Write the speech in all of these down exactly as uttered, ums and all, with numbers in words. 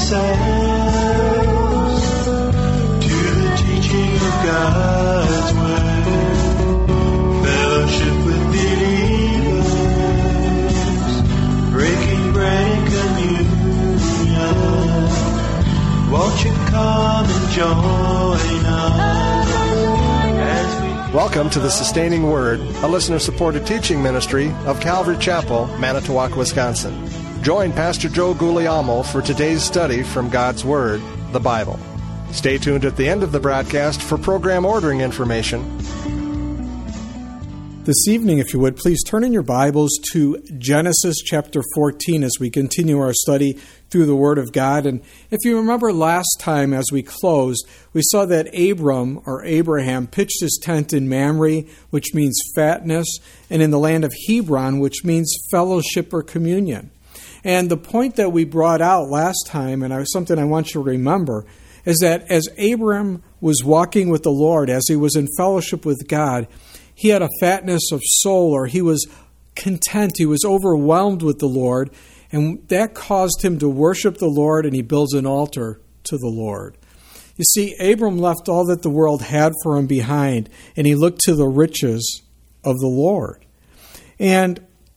ourselves to the teaching of God's Word, fellowship with believers, breaking bread and communion. Won't you come and join us as we... Welcome to the Sustaining Word, a listener-supported teaching ministry of Calvary Chapel, Manitowoc, Wisconsin. Join Pastor Joe Guglielmo for today's study from God's Word, the Bible. Stay tuned at the end of the broadcast for program ordering information. This evening, if you would, please turn in your Bibles to Genesis chapter fourteen as we continue our study through the Word of God. And if you remember last time as we closed, we saw that Abram, or Abraham, pitched his tent in Mamre, which means fatness, and in the land of Hebron, which means fellowship or communion. And the point that we brought out last time, and something I want you to remember, is that as Abram was walking with the Lord, as he was in fellowship with God, he had a fatness of soul, or he was content. He was overwhelmed with the Lord, and that caused him to worship the Lord, and he builds an altar to the Lord. You see, Abram left all that the world had for him behind, and he looked to the riches of the Lord. And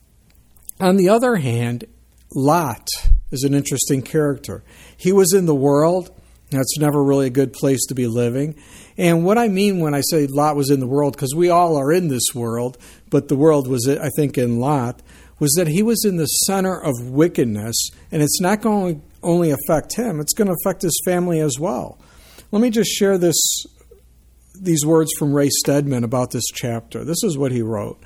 on the other hand, Lot is an interesting character. He was in the world. That's never really a good place to be living. And what I mean when I say Lot was in the world, because we all are in this world, but the world was, I think, in Lot, was that he was in the center of wickedness, and it's not going to only affect him, it's going to affect his family as well. Let me just share this, these words from Ray Stedman about this chapter. This is what he wrote.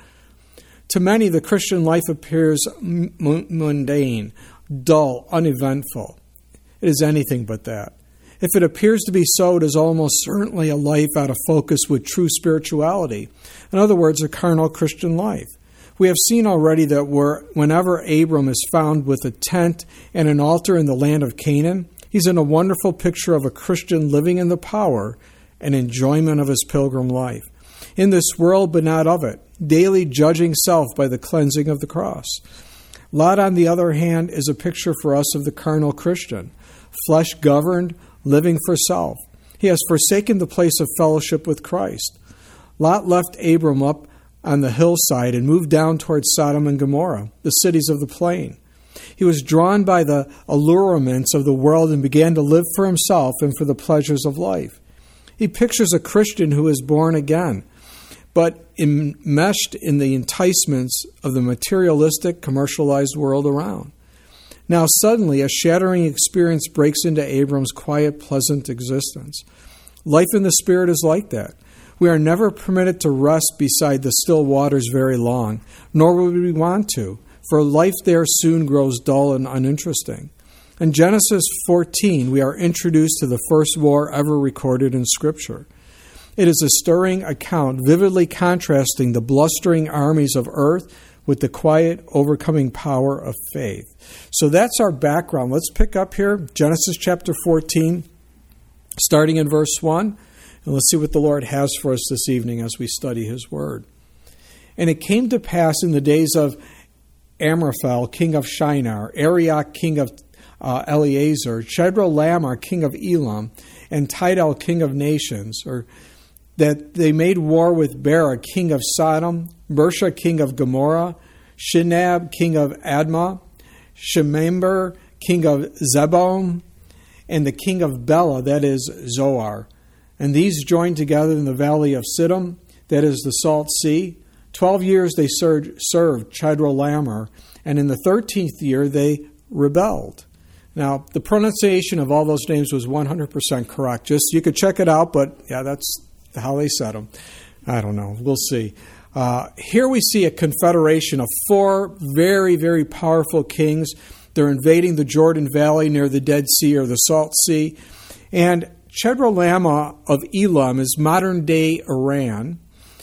To many, the Christian life appears m- mundane, dull, uneventful. It is anything but that. If it appears to be so, it is almost certainly a life out of focus with true spirituality. In other words, a carnal Christian life. We have seen already that we're, whenever Abram is found with a tent and an altar in the land of Canaan, he's in a wonderful picture of a Christian living in the power and enjoyment of his pilgrim life. In this world, but not of it, daily judging self by the cleansing of the cross. Lot, on the other hand, is a picture for us of the carnal Christian, flesh-governed, living for self. He has forsaken the place of fellowship with Christ. Lot left Abram up on the hillside and moved down towards Sodom and Gomorrah, the cities of the plain. He was drawn by the allurements of the world and began to live for himself and for the pleasures of life. He pictures a Christian who is born again, but enmeshed in the enticements of the materialistic, commercialized world around. Now suddenly a shattering experience breaks into Abram's quiet, pleasant existence. Life in the Spirit is like that. We are never permitted to rest beside the still waters very long, nor would we want to, for life there soon grows dull and uninteresting. In Genesis fourteen, we are introduced to the first war ever recorded in Scripture. It is a stirring account, vividly contrasting the blustering armies of earth with the quiet, overcoming power of faith. So that's our background. Let's pick up here, Genesis chapter fourteen, starting in verse one, and let's see what the Lord has for us this evening as we study His Word. And it came to pass in the days of Amraphel, king of Shinar, Arioch, king of uh, Eleazar, Chedorlaomer, king of Elam, and Tidal, king of nations, or that they made war with Bera, king of Sodom, Bersha, king of Gomorrah, Shinab, king of Admah, Shemember, king of Zeboim, and the king of Bela, that is Zoar. And these joined together in the valley of Siddim, that is the Salt Sea. Twelve years they served, served Chedorlaomer, and in the thirteenth year they rebelled. Now, the pronunciation of all those names was one hundred percent correct. Just, you could check it out, but yeah, that's how they said them. I don't know. We'll see. Uh, here we see a confederation of four very, very powerful kings. They're invading the Jordan Valley near the Dead Sea or the Salt Sea. And Chedorlaomer of Elam is modern-day Iran.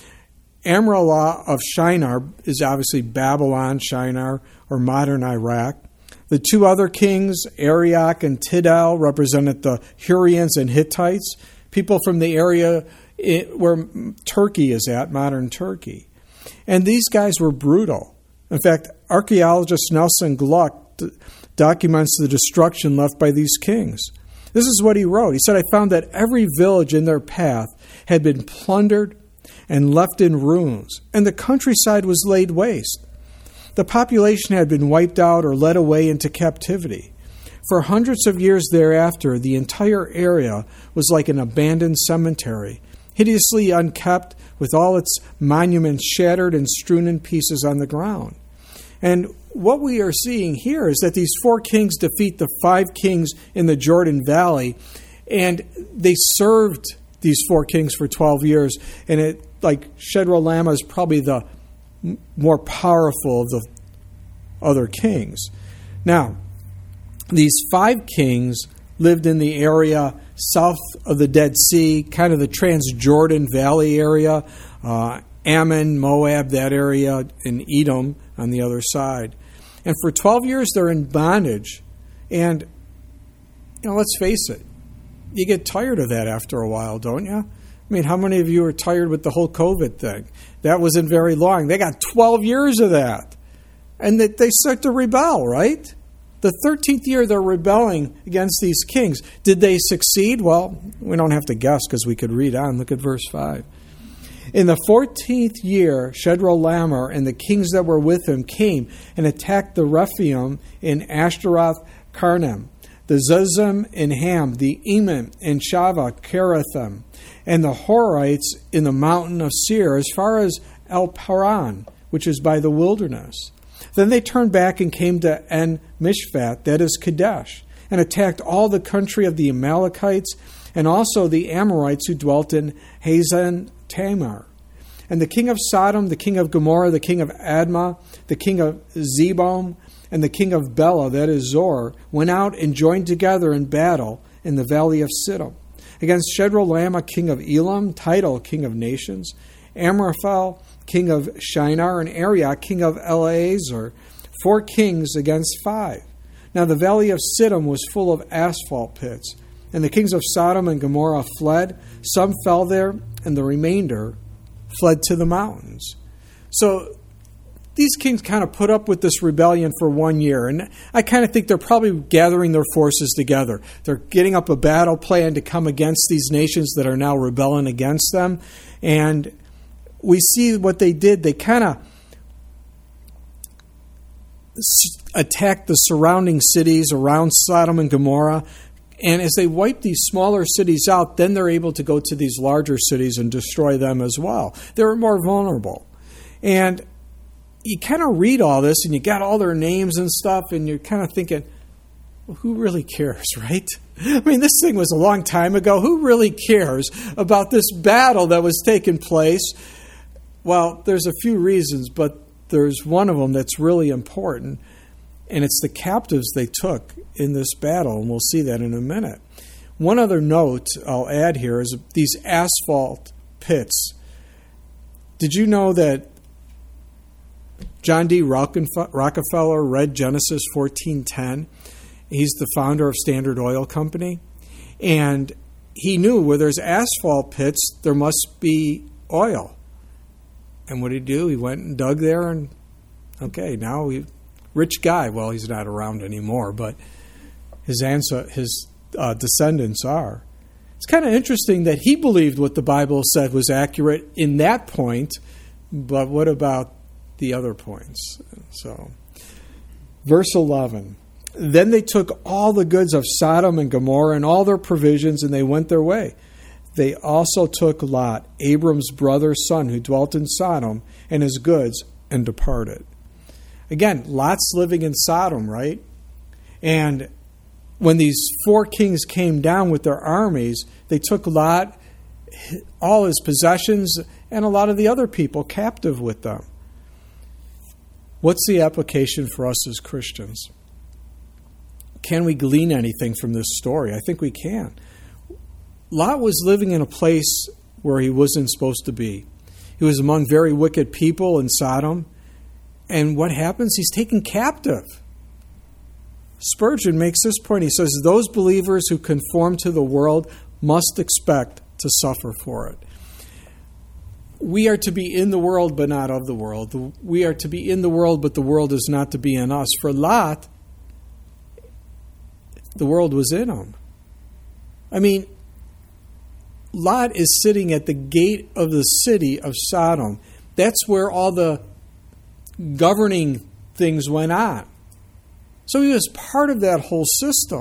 Amraphel of Shinar is obviously Babylon, Shinar, or modern Iraq. The two other kings, Arioch and Tidal, represented the Hurrians and Hittites, people from the area where Turkey is at, modern Turkey. And these guys were brutal. In fact, archaeologist Nelson Gluck d- documents the destruction left by these kings. This is what he wrote. He said, I found that every village in their path had been plundered and left in ruins, and the countryside was laid waste. The population had been wiped out or led away into captivity. For hundreds of years thereafter, the entire area was like an abandoned cemetery, hideously unkept, with all its monuments shattered and strewn in pieces on the ground. And what we are seeing here is that these four kings defeat the five kings in the Jordan Valley, and they served these four kings for twelve years, and it like Chedorlaomer is probably the more powerful of the other kings. Now, these five kings lived in the area south of the Dead Sea, kind of the Transjordan Valley area, uh, Ammon, Moab, that area, and Edom on the other side. And for twelve years, they're in bondage. And, you know, let's face it, you get tired of that after a while, don't you? I mean, how many of you are tired with the whole COVID thing? That wasn't very long. They got twelve years of that. And they, they start to rebel, right? The thirteenth year, they're rebelling against these kings. Did they succeed? Well, we don't have to guess because we could read on. Look at verse five. In the fourteenth year, Chedorlaomer and the kings that were with him came and attacked the Rephaim in Ashtaroth Karnaim, the Zuzim in Ham, the Emim in Shava Kerathim, and the Horites in the mountain of Seir, as far as El Paran, which is by the wilderness. Then they turned back and came to En Mishpat, that is Kadesh, and attacked all the country of the Amalekites and also the Amorites who dwelt in Hazan Tamar. And the king of Sodom, the king of Gomorrah, the king of Admah, the king of Zebom, and the king of Bela, that is Zor, went out and joined together in battle in the valley of Siddim against Chedorlaomer, king of Elam, Tidal, king of nations, Amraphel, king of Shinar, and Arioch, king of Eleazar, four kings against five. Now the valley of Siddim was full of asphalt pits, and the kings of Sodom and Gomorrah fled. Some fell there, and the remainder fled to the mountains. So these kings kind of put up with this rebellion for one year, and I kind of think they're probably gathering their forces together. They're getting up a battle plan to come against these nations that are now rebelling against them, and we see what they did. They kind of attacked the surrounding cities around Sodom and Gomorrah. And as they wipe these smaller cities out, then they're able to go to these larger cities and destroy them as well. They're more vulnerable. And you kind of read all this, and you got all their names and stuff, and you're kind of thinking, well, who really cares, right? I mean, this thing was a long time ago. Who really cares about this battle that was taking place? Well, there's a few reasons, but there's one of them that's really important, and it's the captives they took in this battle, and we'll see that in a minute. One other note I'll add here is these asphalt pits. Did you know that John D. Rockefeller read Genesis fourteen ten? He's the founder of Standard Oil Company, and he knew where there's asphalt pits, there must be oil. And what did he do? He went and dug there, and okay, now he, rich guy. Well, he's not around anymore, but his answer, his uh, descendants are. It's kind of interesting that he believed what the Bible said was accurate in that point, but what about the other points? So, verse eleven. Then they took all the goods of Sodom and Gomorrah and all their provisions, and they went their way. They also took Lot, Abram's brother's son, who dwelt in Sodom, and his goods, and departed. Again, Lot's living in Sodom, right? And when these four kings came down with their armies, they took Lot, all his possessions, and a lot of the other people captive with them. What's the application for us as Christians? Can we glean anything from this story? I think we can. Lot was living in a place where he wasn't supposed to be. He was among very wicked people in Sodom. And what happens? He's taken captive. Spurgeon makes this point. He says, those believers who conform to the world must expect to suffer for it. We are to be in the world, but not of the world. We are to be in the world, but the world is not to be in us. For Lot, the world was in them. I mean, Lot is sitting at the gate of the city of Sodom. That's where all the governing things went on. So he was part of that whole system.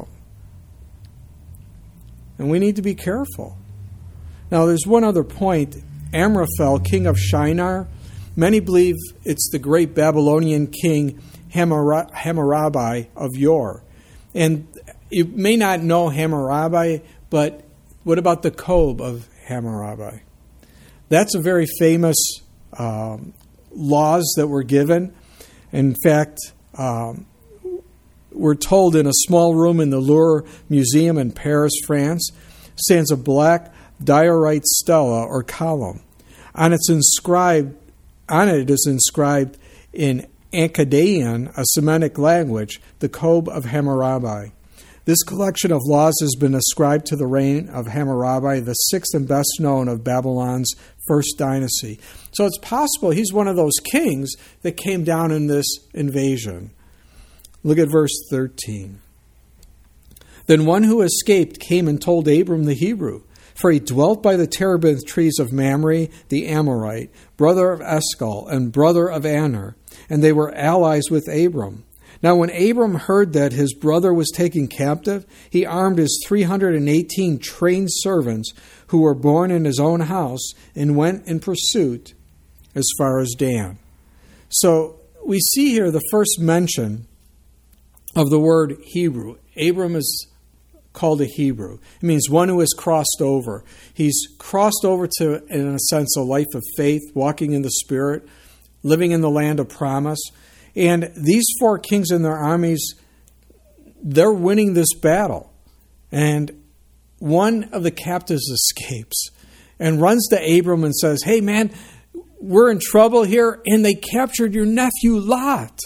And we need to be careful. Now, there's one other point. Amraphel, king of Shinar, many believe it's the great Babylonian king Hammurabi Hammurabi of yore. And you may not know Hammurabi, but what about the Kobe of Hammurabi? That's a very famous um, laws that were given. In fact, um, we're told in a small room in the Louvre Museum in Paris, France, stands a black diorite stela or column. On its inscribed, on it is inscribed in Akkadian, a Semitic language, the Kobe of Hammurabi. This collection of laws has been ascribed to the reign of Hammurabi, the sixth and best known of Babylon's first dynasty. So it's possible he's one of those kings that came down in this invasion. Look at verse thirteen. Then one who escaped came and told Abram the Hebrew, for he dwelt by the terebinth trees of Mamre the Amorite, brother of Eshcol and brother of Aner, and they were allies with Abram. Now when Abram heard that his brother was taken captive, he armed his three hundred eighteen trained servants who were born in his own house and went in pursuit as far as Dan. So we see here the first mention of the word Hebrew. Abram is called a Hebrew. It means one who has crossed over. He's crossed over to, in a sense, a life of faith, walking in the Spirit, living in the land of promise. And these four kings and their armies, they're winning this battle. And one of the captives escapes and runs to Abram and says, hey man, we're in trouble here, and they captured your nephew Lot.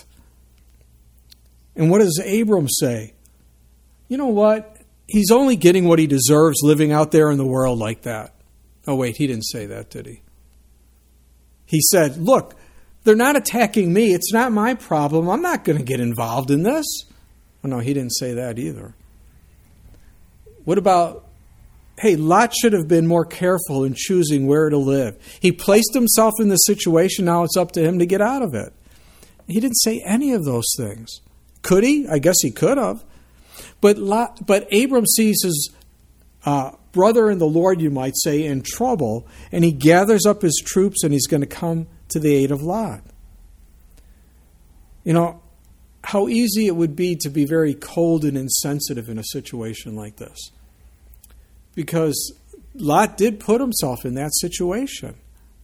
And what does Abram say? You know what? He's only getting what he deserves living out there in the world like that. Oh wait, he didn't say that, did he? He said, look, they're not attacking me. It's not my problem. I'm not going to get involved in this. Oh, no, he didn't say that either. What about, hey, Lot should have been more careful in choosing where to live. He placed himself in the situation. Now it's up to him to get out of it. He didn't say any of those things. Could he? I guess he could have. But Lot, but Abram sees his uh, brother in the Lord, you might say, in trouble, and he gathers up his troops and he's going to come to the aid of Lot. You know, how easy it would be to be very cold and insensitive in a situation like this. Because Lot did put himself in that situation.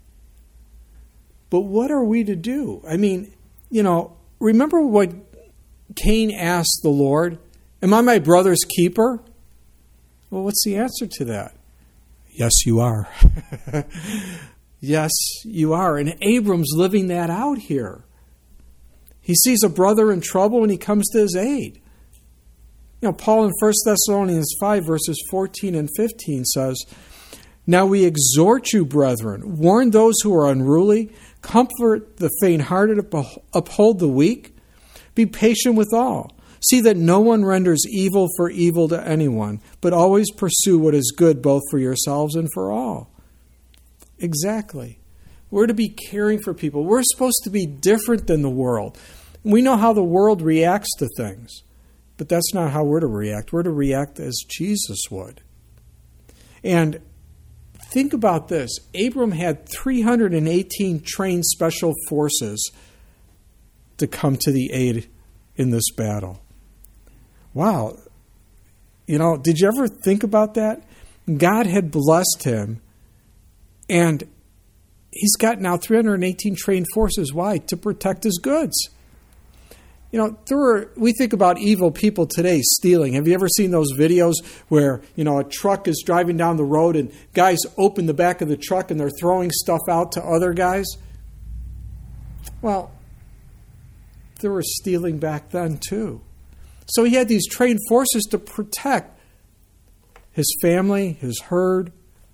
But what are we to do? I mean, you know, remember what Cain asked the Lord? Am I my brother's keeper? Well, what's the answer to that? Yes, you are. Yes, you are. And Abram's living that out here. He sees a brother in trouble and he comes to his aid. You know, Paul in First Thessalonians five, verses fourteen and fifteen says, now we exhort you, brethren, warn those who are unruly, comfort the faint-hearted, uphold the weak, be patient with all. See that no one renders evil for evil to anyone, but always pursue what is good both for yourselves and for all. Exactly. We're to be caring for people. We're supposed to be different than the world. We know how the world reacts to things, but that's not how we're to react. We're to react as Jesus would. And think about this. Abram had three hundred eighteen trained special forces to come to the aid in this battle. Wow. You know, did you ever think about that? God had blessed him, and he's got now three hundred eighteen trained forces. Why? To protect his goods. You know, there were, we think about evil people today stealing. Have you ever seen those videos where, you know, a truck is driving down the road and guys open the back of the truck and they're throwing stuff out to other guys? Well, they were stealing back then too. So he had these trained forces to protect his family, his herd.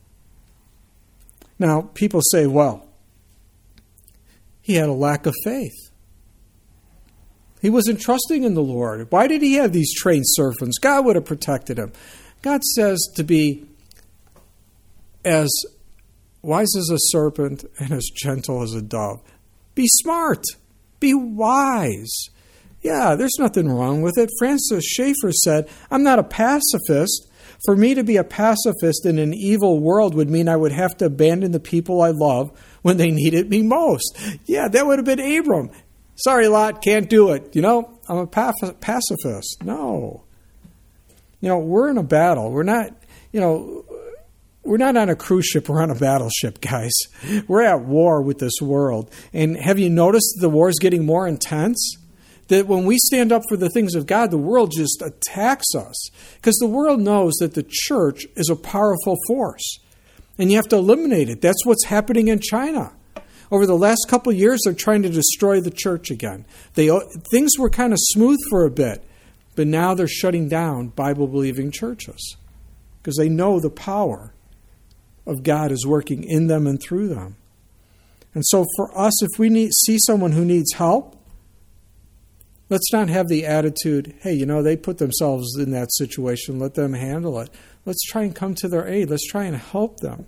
Now, people say, well, he had a lack of faith. He wasn't trusting in the Lord. Why did he have these trained servants? God would have protected him. God says to be as wise as a serpent and as gentle as a dove. Be smart. Be wise. Yeah, there's nothing wrong with it. Francis Schaeffer said, I'm not a pacifist. For me to be a pacifist in an evil world would mean I would have to abandon the people I love when they needed me most. Yeah, that would have been Abram. Sorry, Lot, can't do it. You know, I'm a pacifist. No. You know, we're in a battle. We're not, you know, we're not on a cruise ship. We're on a battleship, guys. We're at war with this world. And have you noticed the war is getting more intense? That when we stand up for the things of God, the world just attacks us. Because the world knows that the church is a powerful force. And you have to eliminate it. That's what's happening in China. Over the last couple of years, they're trying to destroy the church again. They Things were kind of smooth for a bit. But now they're shutting down Bible-believing churches. Because they know the power of God is working in them and through them. And so for us, if we need, see someone who needs help, let's not have the attitude, hey, you know, they put themselves in that situation. Let them handle it. Let's try and come to their aid. Let's try and help them.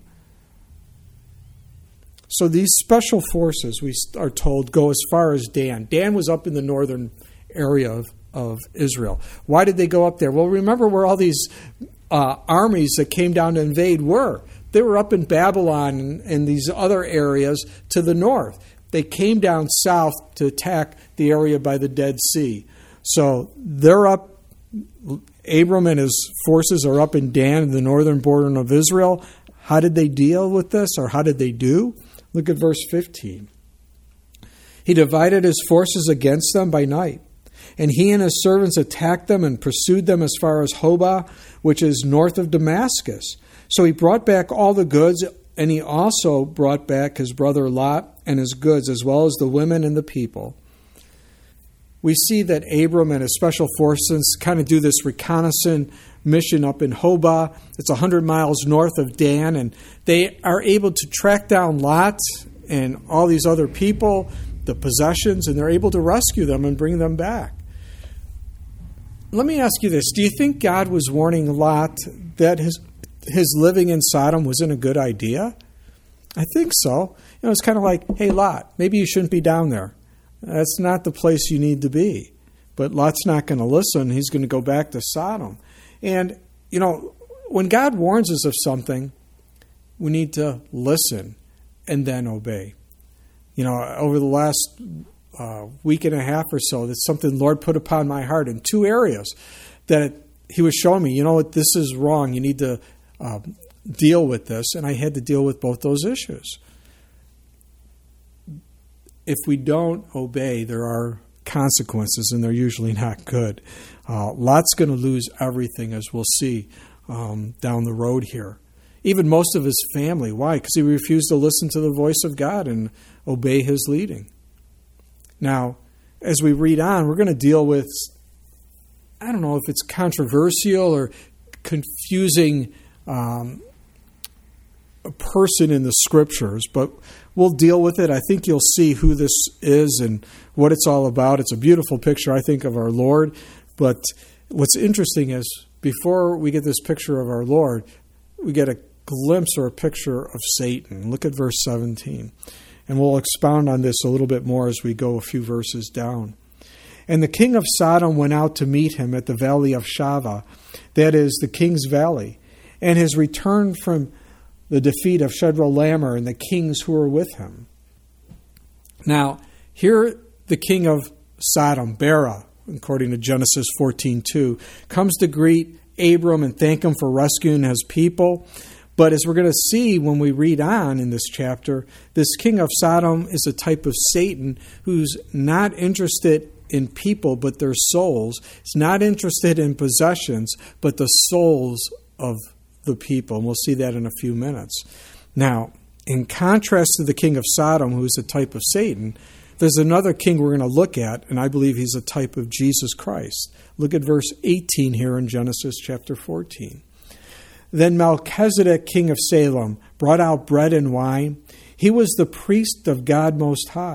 So these special forces, we are told, go as far as Dan. Dan was up in the northern area of, of Israel. Why did they go up there? Well, remember where all these uh, armies that came down to invade were. They were up in Babylon and, and these other areas to the north. They came down south to attack the area by the Dead Sea. So they're up, Abram and his forces are up in Dan, the northern border of Israel. How did they deal with this, or how did they do? Look at verse fifteen. He divided his forces against them by night, and he and his servants attacked them and pursued them as far as Hobah, which is north of Damascus. So he brought back all the goods, and he also brought back his brother Lot and his goods, as well as the women and the people. We see that Abram and his special forces kind of do this reconnaissance mission up in Hobah. It's one hundred miles north of Dan, and they are able to track down Lot and all these other people, the possessions, and they're able to rescue them and bring them back. Let me ask you this. Do you think God was warning Lot that his his living in Sodom wasn't a good idea? I think so. You know, it's kind of like, hey, Lot, maybe you shouldn't be down there. That's not the place you need to be. But Lot's not going to listen. He's going to go back to Sodom. And, you know, when God warns us of something, we need to listen and then obey. You know, over the last uh, week and a half or so, that's something the Lord put upon my heart in two areas that it, He was showing me, you know what, this is wrong. You need to uh, deal with this. And I had to deal with both those issues. If we don't obey, there are consequences, and they're usually not good. Uh, Lot's going to lose everything, as we'll see um, down the road here. Even most of his family. Why? Because he refused to listen to the voice of God and obey his leading. Now, as we read on, we're going to deal with, I don't know if it's controversial or confusing um, a person in the Scriptures, but we'll deal with it. I think you'll see who this is and what it's all about. It's a beautiful picture, I think, of our Lord. But what's interesting is before we get this picture of our Lord, we get a glimpse or a picture of Satan. Look at verse seventeen. And we'll expound on this a little bit more as we go a few verses down. And the king of Sodom went out to meet him at the valley of Shaveh, that is, the king's valley, and his return from the defeat of Chedorlaomer and the kings who were with him. Now, here the king of Sodom, Bera, according to Genesis fourteen two, comes to greet Abram and thank him for rescuing his people. But as we're going to see when we read on in this chapter, this king of Sodom is a type of Satan who's not interested in people but their souls. He's not interested in possessions but the souls of the people. And we'll see that in a few minutes. Now, in contrast to the king of Sodom, who is a type of Satan, there's another king we're going to look at, and I believe he's a type of Jesus Christ. Look at verse eighteen here in Genesis chapter fourteen. Then Melchizedek, king of Salem, brought out bread and wine. He was the priest of God Most High.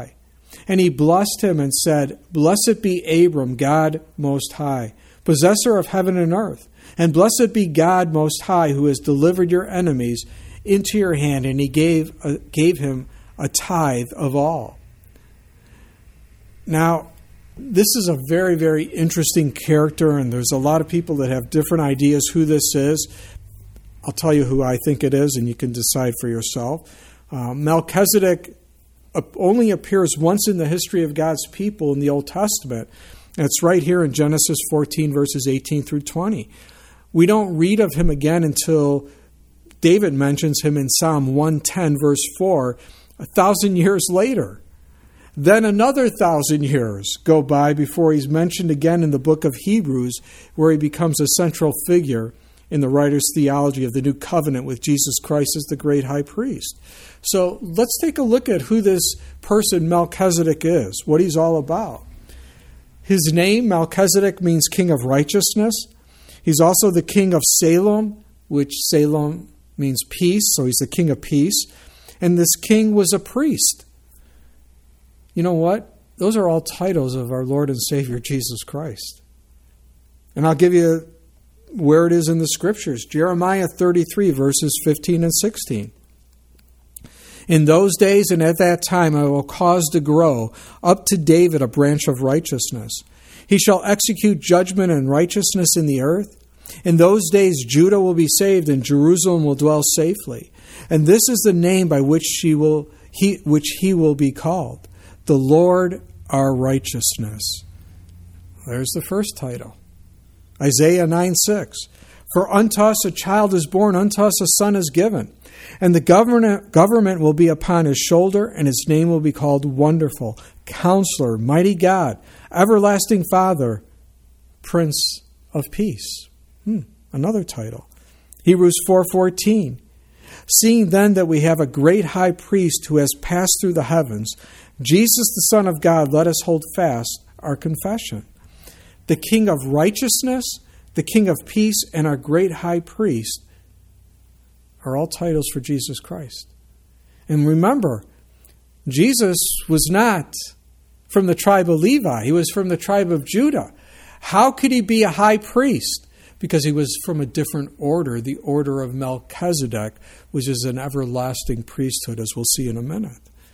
And he blessed him and said, Blessed be Abram, God Most High, possessor of heaven and earth. And blessed be God Most High, who has delivered your enemies into your hand. And he gave, uh, gave him a tithe of all. Now, this is a very, very interesting character, and there's a lot of people that have different ideas who this is. I'll tell you who I think it is, and you can decide for yourself. Uh, Melchizedek only appears once in the history of God's people in the Old Testament. And it's right here in Genesis fourteen, verses eighteen through twenty. We don't read of him again until David mentions him in Psalm one ten, verse four, a thousand years later. Then another thousand years go by before he's mentioned again in the book of Hebrews, where he becomes a central figure in the writer's theology of the new covenant with Jesus Christ as the great high priest. So let's take a look at who this person Melchizedek is, what he's all about. His name, Melchizedek, means king of righteousness. He's also the king of Salem, which Salem means peace, so he's the king of peace. And this king was a priest. You know what? Those are all titles of our Lord and Savior Jesus Christ. And I'll give you where it is in the Scriptures. Jeremiah thirty-three, verses fifteen and sixteen. In those days and at that time I will cause to grow up to David a branch of righteousness. He shall execute judgment and righteousness in the earth. In those days Judah will be saved and Jerusalem will dwell safely. And this is the name by which she will he which he will be called, the Lord our righteousness. There's the first title. Isaiah nine six. For unto us a child is born, unto us a son is given. And the government, government will be upon his shoulder, and his name will be called Wonderful, Counselor, Mighty God, Everlasting Father, Prince of Peace. Hmm, another title. Hebrews four fourteen. Seeing then that we have a great high priest who has passed through the heavens, Jesus the Son of God, let us hold fast our confession. The King of righteousness, the King of peace, and our great high priest are all titles for Jesus Christ. And remember, Jesus was not from the tribe of Levi. He was from the tribe of Judah. How could he be a high priest? Because he was from a different order, the order of Melchizedek, which is an everlasting priesthood, as we'll see in a minute.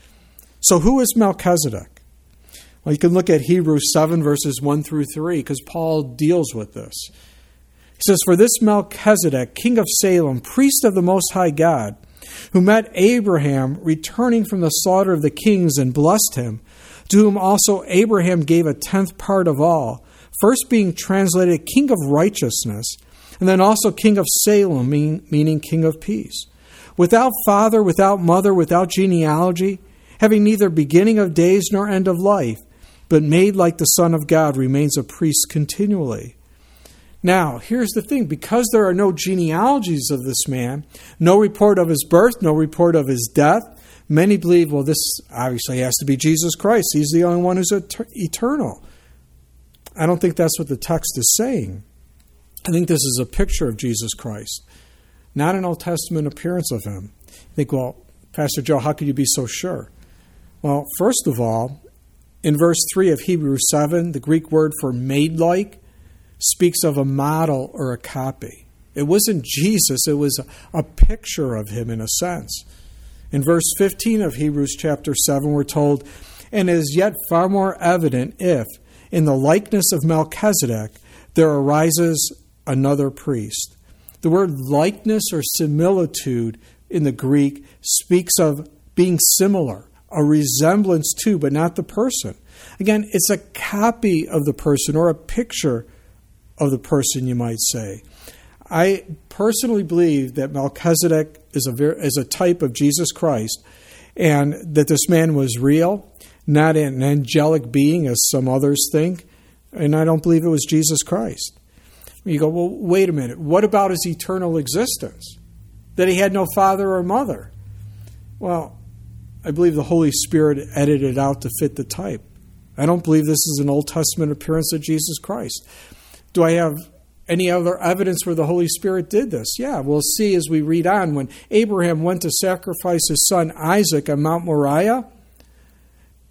So who is Melchizedek? Well, you can look at Hebrews seven, verses one through three, because Paul deals with this. He says, For this Melchizedek, king of Salem, priest of the Most High God, who met Abraham returning from the slaughter of the kings and blessed him, to whom also Abraham gave a tenth part of all, first being translated king of righteousness, and then also king of Salem, mean, meaning king of peace. Without father, without mother, without genealogy, having neither beginning of days nor end of life, but made like the Son of God, remains a priest continually. Now, here's the thing. Because there are no genealogies of this man, no report of his birth, no report of his death, many believe, well, this obviously has to be Jesus Christ. He's the only one who's eternal. I don't think that's what the text is saying. I think this is a picture of Jesus Christ, not an Old Testament appearance of him. You think, well, Pastor Joe, how could you be so sure? Well, first of all, in verse three of Hebrews seven, the Greek word for made-like speaks of a model or a copy. It wasn't Jesus, it was a, a picture of him in a sense. In verse fifteen of Hebrews chapter seven, we're told, And it is yet far more evident if, in the likeness of Melchizedek, there arises another priest. The word likeness or similitude in the Greek speaks of being similar, a resemblance to, but not the person. Again, it's a copy of the person or a picture of the person, you might say. I personally believe that Melchizedek is a, very, is a type of Jesus Christ, and that this man was real, not an angelic being as some others think, and I don't believe it was Jesus Christ. You go, well, wait a minute. What about his eternal existence? That he had no father or mother? Well, I believe the Holy Spirit edited out to fit the type. I don't believe this is an Old Testament appearance of Jesus Christ. Do I have any other evidence where the Holy Spirit did this? Yeah, we'll see as we read on. When Abraham went to sacrifice his son Isaac on Mount Moriah,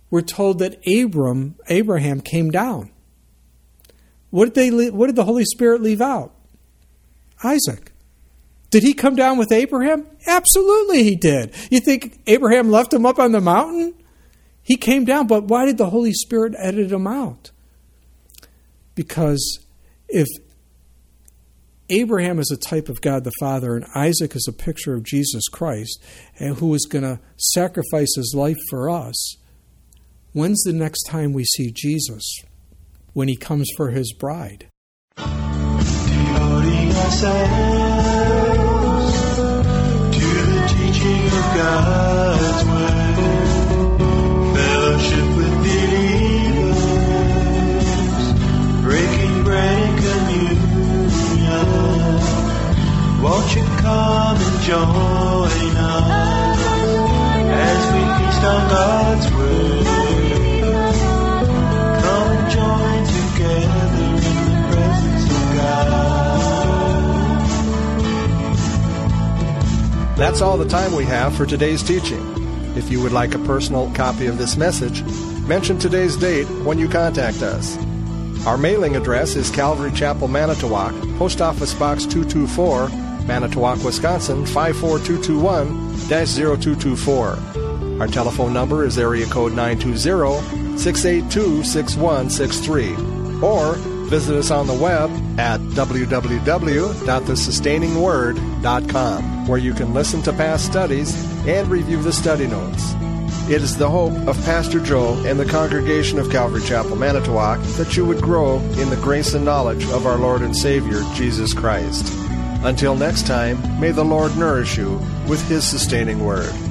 we're told that Abram, Abraham came down. What did they? What did the Holy Spirit leave out? Isaac. Did he come down with Abraham? Absolutely he did. You think Abraham left him up on the mountain? He came down, but why did the Holy Spirit edit him out? Because if Abraham is a type of God the Father and Isaac is a picture of Jesus Christ, and who is going to sacrifice his life for us, when's the next time we see Jesus? When he comes for his bride. Devoting ourselves to the teaching of God's word, fellowship with believers, breaking bread and communion. Won't you come and join us as we feast on God's word? Come and join together in the presence of God. That's all the time we have for today's teaching. If you would like a personal copy of this message, mention today's date when you contact us. Our mailing address is Calvary Chapel, Manitowoc, Post Office Box two two four, Manitowoc, Wisconsin five four two two one dash zero two two four. Our telephone number is area code nine two zero, six eight two, six one six three. Or visit us on the web at w w w dot the sustaining word dot com, where you can listen to past studies and review the study notes. It is the hope of Pastor Joe and the congregation of Calvary Chapel, Manitowoc, that you would grow in the grace and knowledge of our Lord and Savior, Jesus Christ. Until next time, may the Lord nourish you with His sustaining word.